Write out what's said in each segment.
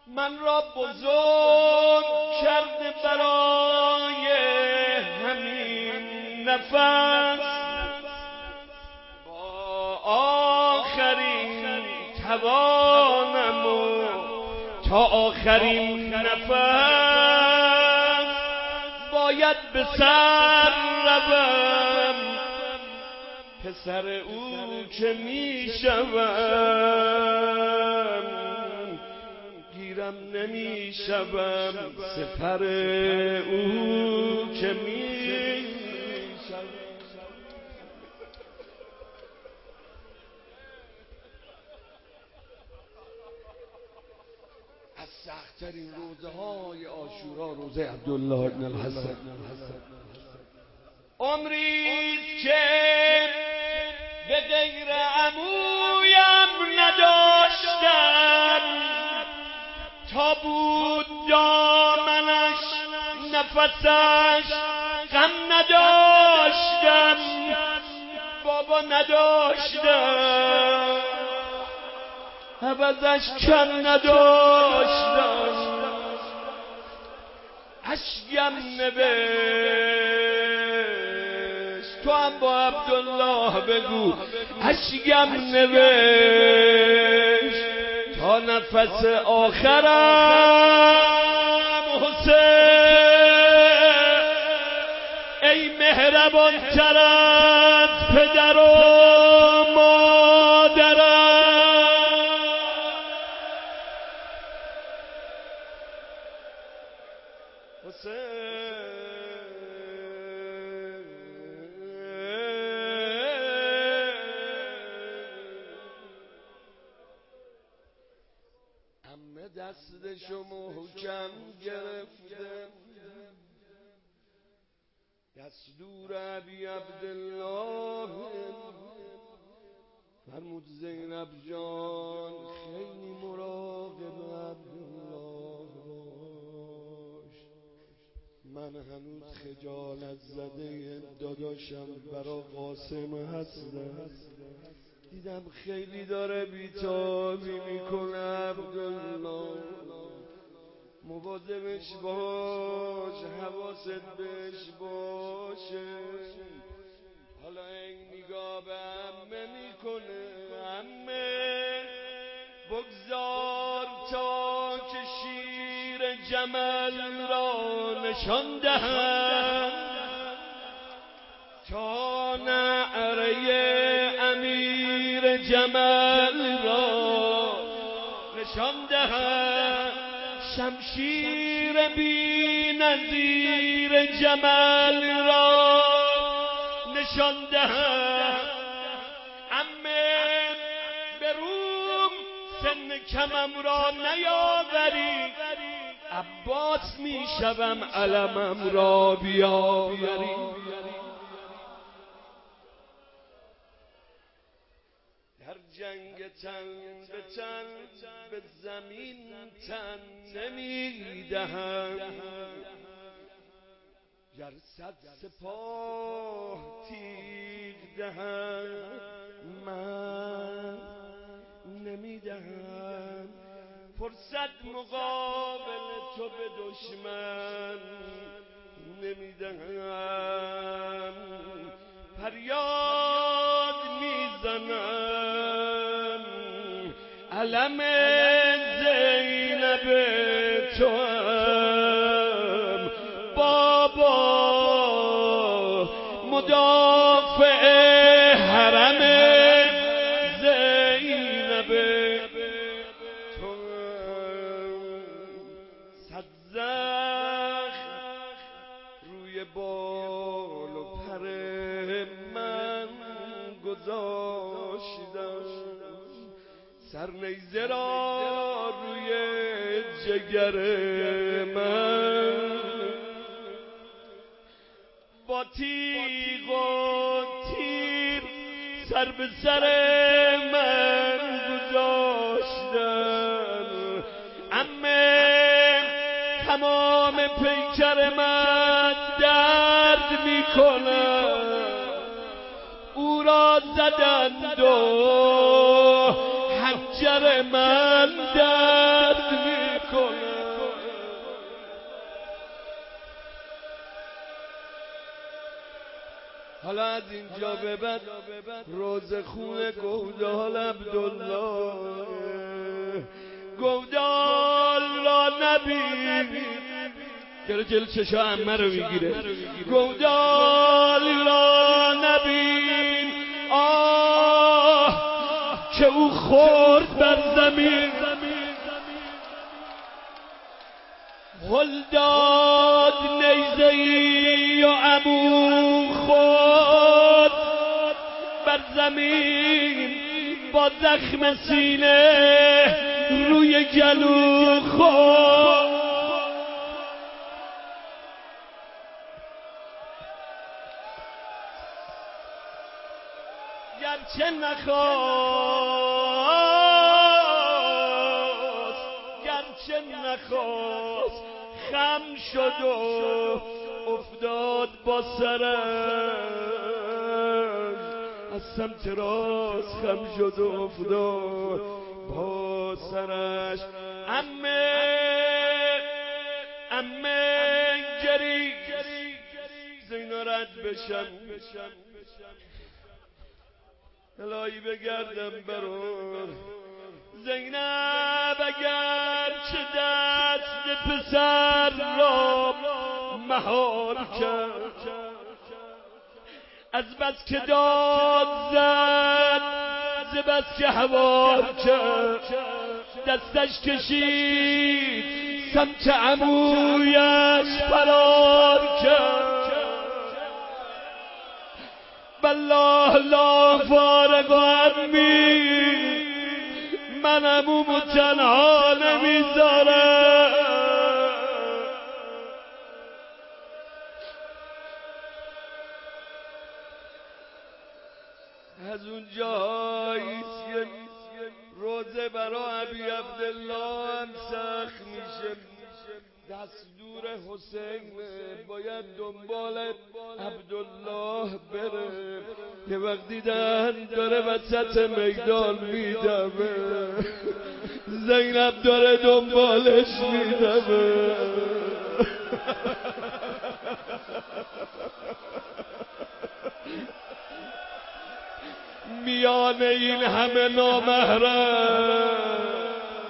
من را بزرگ کرده برای همین نفس، با آخرین توانم و تا آخرین نفس باید به سر روم، پسر او که می شوم گیرم نمی شوم، سپر او که می شوم. از سخت‌ترین روزهای عاشورا روزه عبدالله ابن الحسن. عمریست که به غیر عمویم نداشتم، تا بود دامنش نفسش غم نداشتم، بابا نداشتم، عوضش کم نداشتم، اشکم نوشت. تو هم با عبدالله بگو اشکم نوشت تا نفس آخرم. حسین ای مهربان تر از پدر و مادرم، حسین همه دستشو محکم گرفته، دستور ابی عبدالله فرمود زینب جان خیلی مراقب عبدالله باش، من هنوز خجالت زده داداشم برا قاسم هستم، دیدم خیلی داره بیتابی میکنه عبدالله، مواظبش باش، حواست بهش باشه. حالا این نگاه به عمه میکنه، عمه بگذار تا که شیر جمل را نشان دهم، تا نعره امیر جمل را نشان دهم، شمشیر بی نظیر جمل را نشان دهم. عمه به روم سن کمم را نیاوری، عباس می شوم علمم را بیاوری. در جنگ تن به تن به زمین تن نمیدهم، گر صد سپاه تیغ دهم من نمیدهم، فرصت مقابل تو به دشمن نمیدهم، فریاد میزنم علم زینب توام، بابا مدافع حرم زینب توام. صد زخم روی بال و پر من گذاشتم، سرنیزه را روی جگر من با تیغ و تیر سر به سر من گذاشتم. عمه تمام پیکر من درد میکنم، او را زدند و حنجر من درد میکنه. حالا از اینجا به بعد روزه خون گودال عبدالله، گودال را نبین، داره جل چشا عمه رو میگیره، گودال را نبین آه که او خورد بر زمین، هل داد نیزه‌ای و عمو خورد بر زمین، با زخم سینه روی گلو خورد. گرچه نخواست خم شد و افتاد با سرش، از سمت راست خم شد و افتاد با سرش. عمه گریز زینا رد بشم، الهی بگردم برار زینب، اگر چه دست پسر را مهار کرد، از بس که داد زد ز بس که هوار کرد، دستش کشید سمت عمویش فرار کرد. بالله لا فارق عمی، من عمومو تنها نمیذارم. از اون جاییست که روزه برا ابی عبدالله هم سخت میشه، دستور حسین باید دنبال عبدالله بره، یه وقت دیدن داره وسط میدان میدمه، زینب داره دنبالش میدمه، میان این همه نامحرم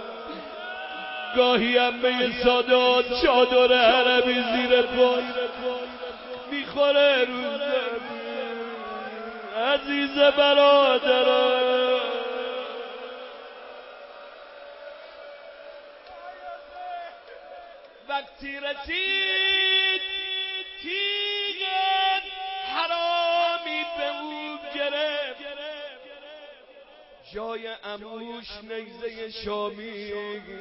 گاهی عمه سادات چادر عربی زیر پای میخوره رو زمین. عزیز برادرم، وقتی رسید تیغ حرامی به او گرفت، جای عموش نیزه شامی،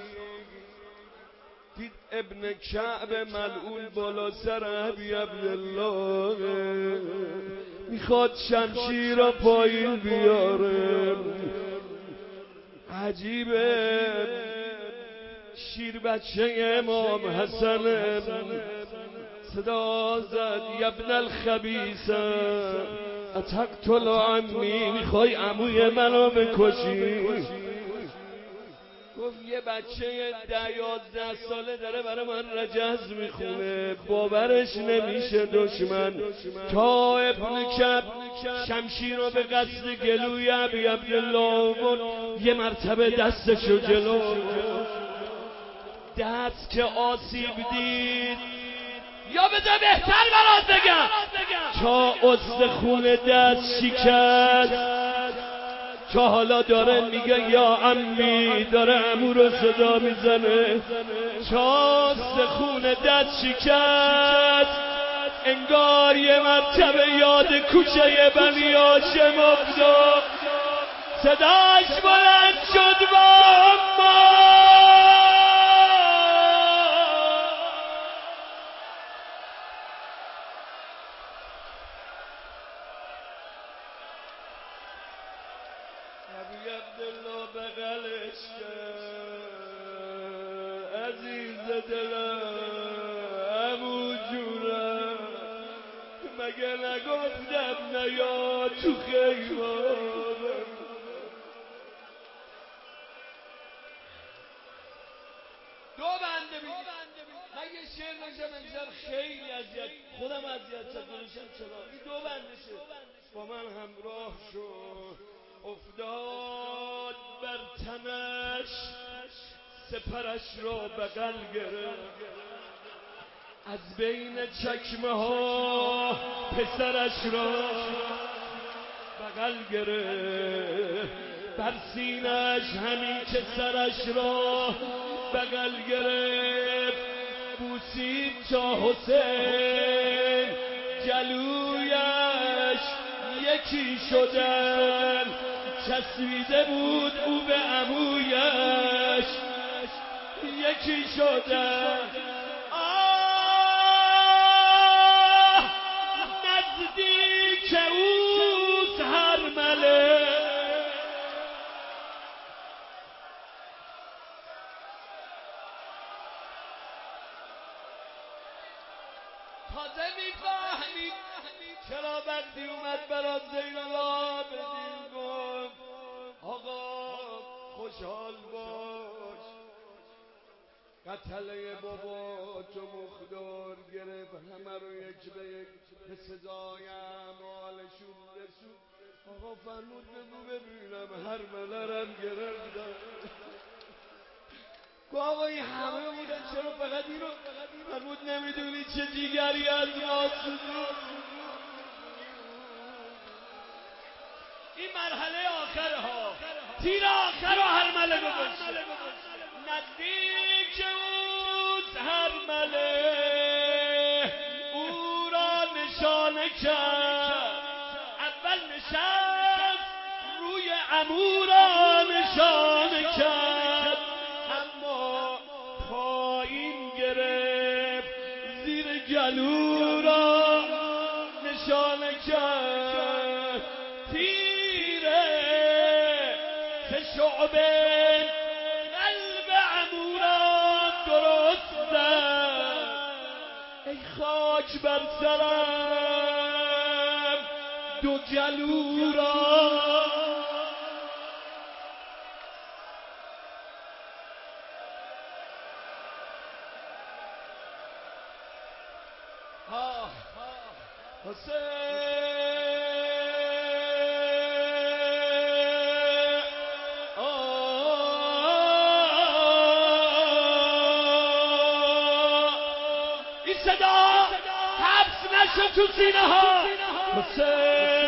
دید ابن کعب ملعون بالا سر ابی عبدالله، میخواد شمشیر را پایین بیاره. عجیبه شیر بچه امام حسن صدا زد یبن الخبیث اتقتل عمی، میخوای عموی منو بکشی؟ گفت یه بچه 10-11 ساله داره برای من رجز میخونه، باورش نمیشه دشمن. تا ابن کعب شمشیر رو به قصد گلوی ابی عبدالله بود، یه مرتبه دستشو جلو، دست که آسیب دید، یا بذار بهتر برات بگم، تا استخون دست شکست، تا حالا داره میگه یا عمی، داره عمو رو صدا میزنه، تا استخون دست شکست، انگار یه مرتبه یاد کوچه بنی هاشم افتاد، صداش بلند شد با ابی عبدالله بغلش کرد، عزیز دلم عمو جونم، مگه نگفتم نیا تو خیمانم؟ دو بنده میگی اگه شعر نشم امشب خیلی اذیت خودم اذیت شد گلوشم چرا این دو بندشه با من همراه شد افتاد بر تنش سپرش را بغل گرفت از بین چکمه ها پسرش را بغل گرفت بر سینش همین که سرش را بغل گرفت بوسید تا حسین جلویش یکی شدن چسبیده بود او به عمویش یکی شدن نزدیک اوست هر مله تازه میفهمید چرا وقتی اومد برات زین الله بدین گفت آقا خوشحال باش قتله بابا تو مخدار گرفت همه رو یک به یک به صدای اعمالشون رسون آقا فرمود بگو ببینم هر ملرم گرفتن گو آقا این همه بودن چرا فقط اینو فرمود نمیدونی چه دیگری از ما سوزون این مرحله آخره ها تیر آخر و هر مله گذاشته نزدیک اوست هر مله او را نشانه کرد اول نشست روی عمو را نشانه کرد اما پایین گرفت زیر گلو را نشانه کرد تیره سه شعبه قلب عمو را درست زد ای خاک بر سرم دو گلو را این صدا حبس نشد تو سینه ها حسین